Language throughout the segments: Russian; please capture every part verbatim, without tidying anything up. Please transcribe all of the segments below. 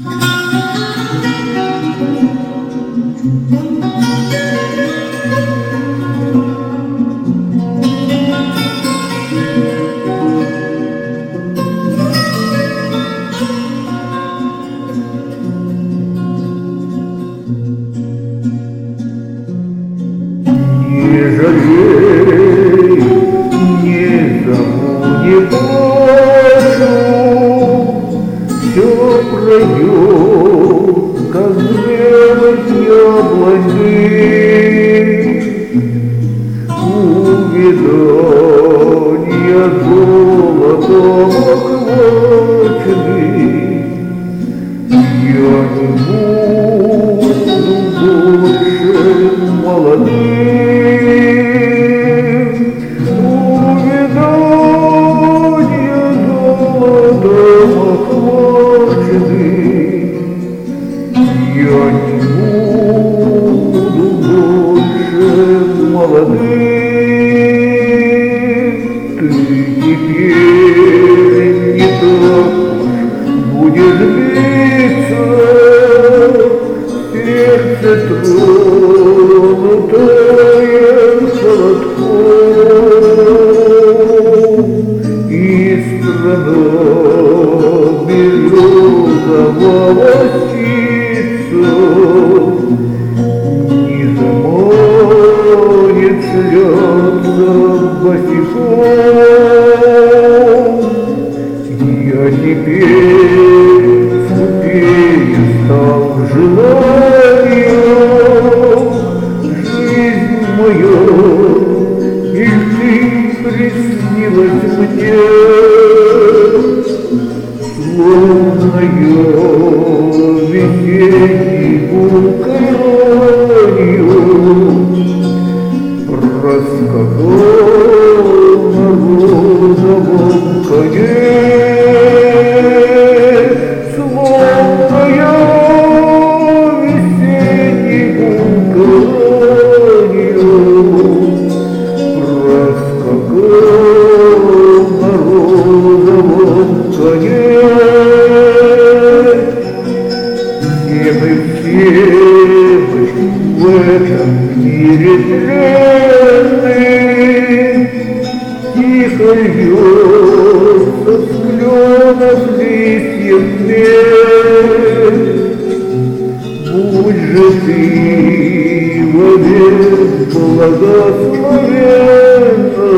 Не жалею, не зову, не прошу, все пройдет, как зрелость яблони. Увядания золотом охвачены, я не буду больше молодым. Увядания золотом охвачены, я не буду больше молодым. Ты теперь не так будешь биться, сердце тронутое холодком, и страна березового птица не заманит слезы босиком. Я теперь скупее стал желанием, жизнь моя, и ты приснилась мне, словно я весенней булкой ранью проскакал на розовом коне. Словно я весенней булкой проскакал на розовом коне. Все мы, все мы в этом мире тленны, тихо льется с кленов листьев мед. Будь же ты вовек благословенна,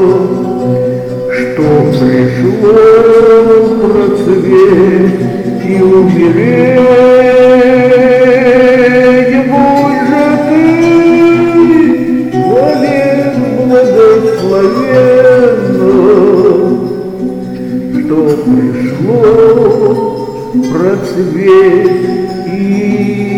что пришло процветь и умереть. Будь же ты вовек благословенна, что пришло процветь и